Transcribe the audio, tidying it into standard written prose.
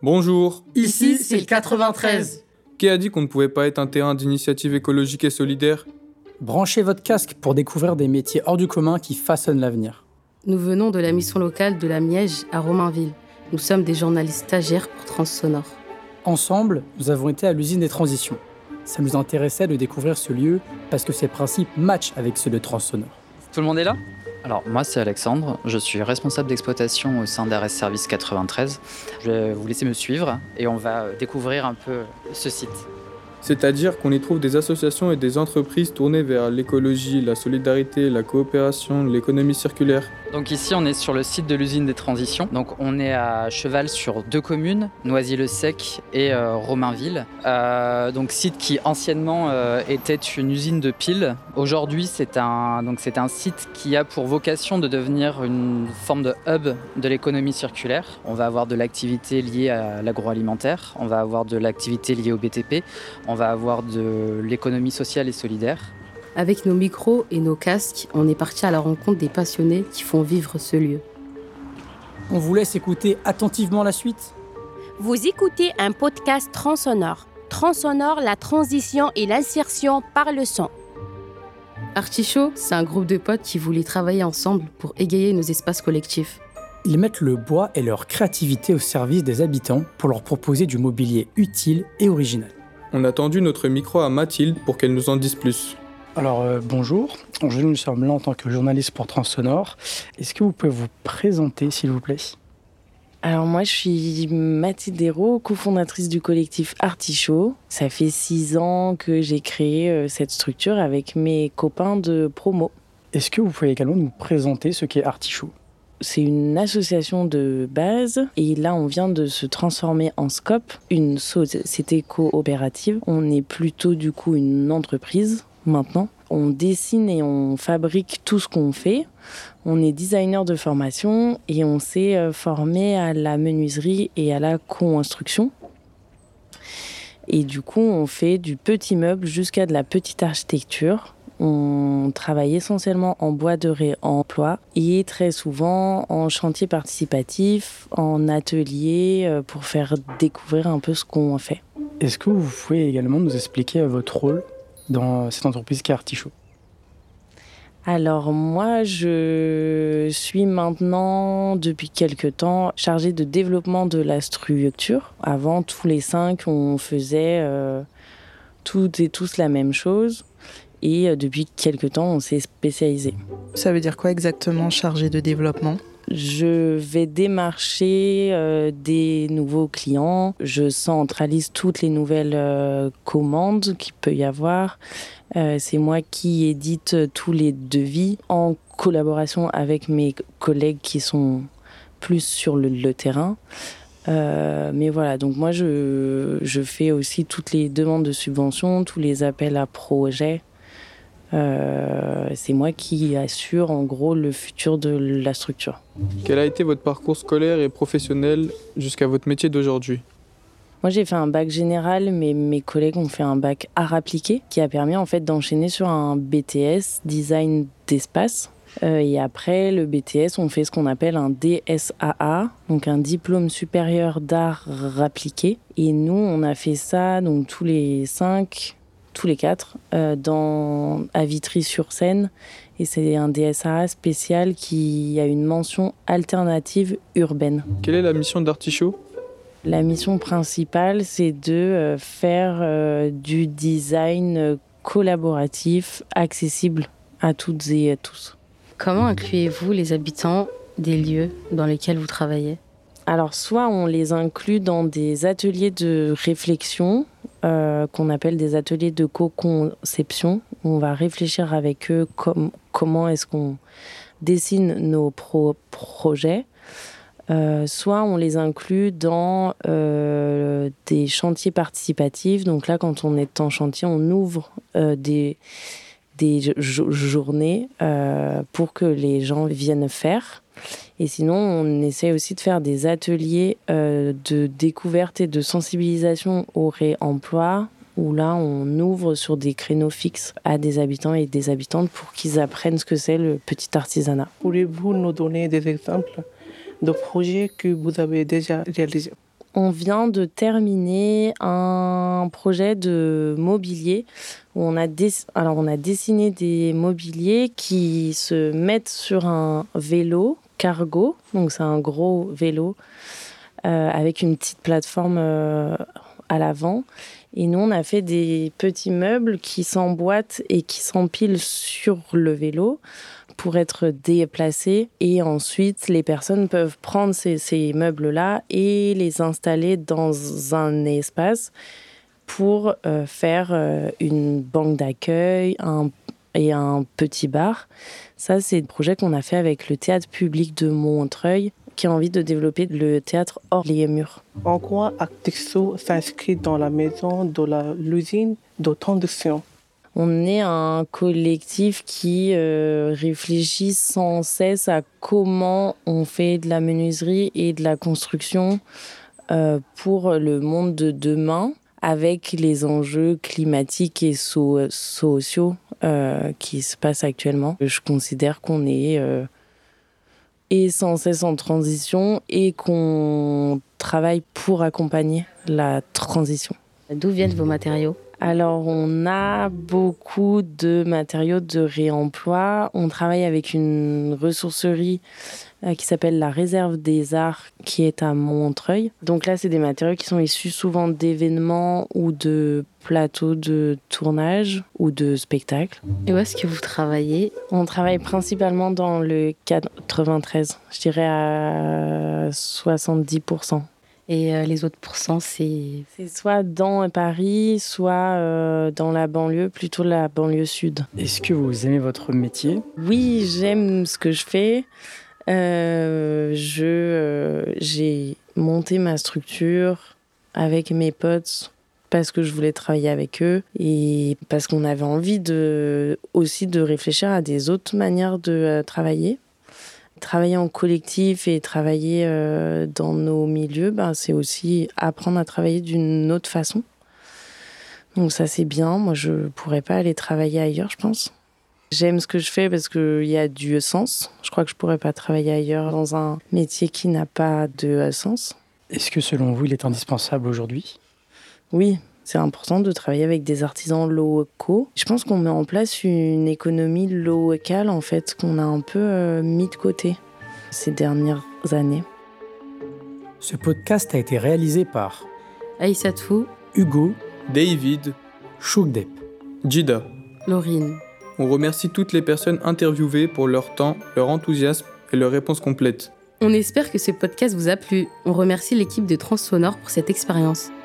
Bonjour. Ici, c'est le 93. Qui a dit qu'on ne pouvait pas être un terrain d'initiative écologique et solidaire ? Branchez votre casque pour découvrir des métiers hors du commun qui façonnent l'avenir. Nous venons de la mission locale de la Miège à Romainville. Nous sommes des journalistes stagiaires pour Transsonore. Ensemble, nous avons été à l'usine des transitions. Ça nous intéressait de découvrir ce lieu parce que ses principes matchent avec ceux de Transsonore. Tout le monde est là ? Alors, moi, c'est Alexandre. Je suis responsable d'exploitation au sein d'Ares Service 93. Je vais vous laisser me suivre et on va découvrir un peu ce site. C'est-à-dire qu'on y trouve des associations et des entreprises tournées vers l'écologie, la solidarité, la coopération, l'économie circulaire. Donc ici, on est sur le site de l'usine des transitions. Donc on est à cheval sur 2 communes, Noisy-le-Sec et Romainville. Donc site qui anciennement était une usine de piles. Aujourd'hui, c'est un site qui a pour vocation de devenir une forme de hub de l'économie circulaire. On va avoir de l'activité liée à l'agroalimentaire, on va avoir de l'activité liée au BTP, on va avoir de l'économie sociale et solidaire. Avec nos micros et nos casques, on est parti à la rencontre des passionnés qui font vivre ce lieu. On vous laisse écouter attentivement la suite. Vous écoutez un podcast Transsonore. Transsonore, la transition et l'insertion par le son. Artichaut, c'est un groupe de potes qui voulaient travailler ensemble pour égayer nos espaces collectifs. Ils mettent le bois et leur créativité au service des habitants pour leur proposer du mobilier utile et original. On a tendu notre micro à Mathilde pour qu'elle nous en dise plus. Alors bonjour, nous sommes là en tant que journaliste pour Transsonore. Est-ce que vous pouvez vous présenter s'il vous plaît ? Alors moi je suis Mathilde Hérault, cofondatrice du collectif Artichaut. Ça fait 6 ans que j'ai créé cette structure avec mes copains de promo. Est-ce que vous pouvez également nous présenter ce qu'est Artichaut ? C'est une association de base et là on vient de se transformer en SCOP, une société coopérative. On est plutôt du coup une entreprise maintenant. On dessine et on fabrique tout ce qu'on fait. On est designer de formation et on s'est formé à la menuiserie et à la construction. Et du coup on fait du petit meuble jusqu'à de la petite architecture. On travaille essentiellement en bois de réemploi et très souvent en chantier participatif, en atelier pour faire découvrir un peu ce qu'on fait. Est-ce que vous pouvez également nous expliquer votre rôle dans cette entreprise qui est Artichaut ? Alors moi, je suis maintenant, depuis quelques temps, chargée de développement de la structure. Avant, tous les 5, on faisait toutes et tous la même chose. Et depuis quelques temps, on s'est spécialisé. Ça veut dire quoi exactement, chargé de développement ? Je vais démarcher des nouveaux clients. Je centralise toutes les nouvelles commandes qu'il peut y avoir. C'est moi qui édite tous les devis en collaboration avec mes collègues qui sont plus sur le terrain. Mais voilà, donc moi je fais aussi toutes les demandes de subventions, tous les appels à projets. C'est moi qui assure en gros le futur de la structure. Quel a été votre parcours scolaire et professionnel jusqu'à votre métier d'aujourd'hui ? Moi j'ai fait un bac général, mais mes collègues ont fait un bac art appliqué qui a permis en fait d'enchaîner sur un BTS design d'espace. Et après le BTS, on fait ce qu'on appelle un DSAA, donc un diplôme supérieur d'art appliqué. Et nous on a fait ça donc tous les 4 à Vitry-sur-Seine. Et c'est un DSAA spécial qui a une mention alternative urbaine. Quelle est la mission d'Artichaut ? La mission principale, c'est de faire du design collaboratif, accessible à toutes et à tous. Comment incluez-vous les habitants des lieux dans lesquels vous travaillez ? Alors, soit on les inclut dans des ateliers de réflexion, qu'on appelle des ateliers de co-conception. On va réfléchir avec eux comment est-ce qu'on dessine nos projets. Soit on les inclut dans des chantiers participatifs. Donc là, quand on est en chantier, on ouvre des journées pour que les gens viennent faire. Et sinon, on essaie aussi de faire des ateliers de découverte et de sensibilisation au réemploi, où là, on ouvre sur des créneaux fixes à des habitants et des habitantes pour qu'ils apprennent ce que c'est le petit artisanat. Pourriez-vous nous donner des exemples de projets que vous avez déjà réalisés ? On vient de terminer un projet de mobilier où on a dessiné des mobiliers qui se mettent sur un vélo cargo. Donc c'est un gros vélo avec une petite plateforme à l'avant. Et nous, on a fait des petits meubles qui s'emboîtent et qui s'empilent sur le vélo pour être déplacés. Et ensuite, les personnes peuvent prendre ces meubles-là et les installer dans un espace pour faire une banque d'accueil et un petit bar. Ça, c'est le projet qu'on a fait avec le théâtre public de Montreuil, qui a envie de développer le théâtre hors les murs. En quoi Artexo s'inscrit dans la maison de l'usine de transition? On est un collectif qui réfléchit sans cesse à comment on fait de la menuiserie et de la construction pour le monde de demain, avec les enjeux climatiques et sociaux qui se passent actuellement. Je considère qu'on est sans cesse en transition et qu'on travaille pour accompagner la transition. D'où viennent vos matériaux ? Alors, on a beaucoup de matériaux de réemploi. On travaille avec une ressourcerie qui s'appelle la Réserve des Arts, qui est à Montreuil. Donc là, c'est des matériaux qui sont issus souvent d'événements ou de plateaux de tournage ou de spectacles. Et où est-ce que vous travaillez ? On travaille principalement dans le 93, je dirais à 70%. Et les autres pourcents, c'est soit dans Paris, soit dans la banlieue, plutôt la banlieue sud. Est-ce que vous aimez votre métier ? Oui, j'aime ce que je fais. J'ai monté ma structure avec mes potes parce que je voulais travailler avec eux et parce qu'on avait envie aussi de réfléchir à des autres manières de travailler. Travailler en collectif et travailler dans nos milieux, c'est aussi apprendre à travailler d'une autre façon. Donc ça, c'est bien. Moi, je ne pourrais pas aller travailler ailleurs, je pense. J'aime ce que je fais parce qu'il y a du sens. Je crois que je ne pourrais pas travailler ailleurs dans un métier qui n'a pas de sens. Est-ce que selon vous, il est indispensable aujourd'hui ? Oui, c'est important de travailler avec des artisans locaux. Je pense qu'on met en place une économie locale, en fait, qu'on a un peu mis de côté ces dernières années. Ce podcast a été réalisé par Aïssatou, Hugo, David, Choukdep, Jida. Laurine. On remercie toutes les personnes interviewées pour leur temps, leur enthousiasme et leurs réponses complètes. On espère que ce podcast vous a plu. On remercie l'équipe de Transsonore pour cette expérience.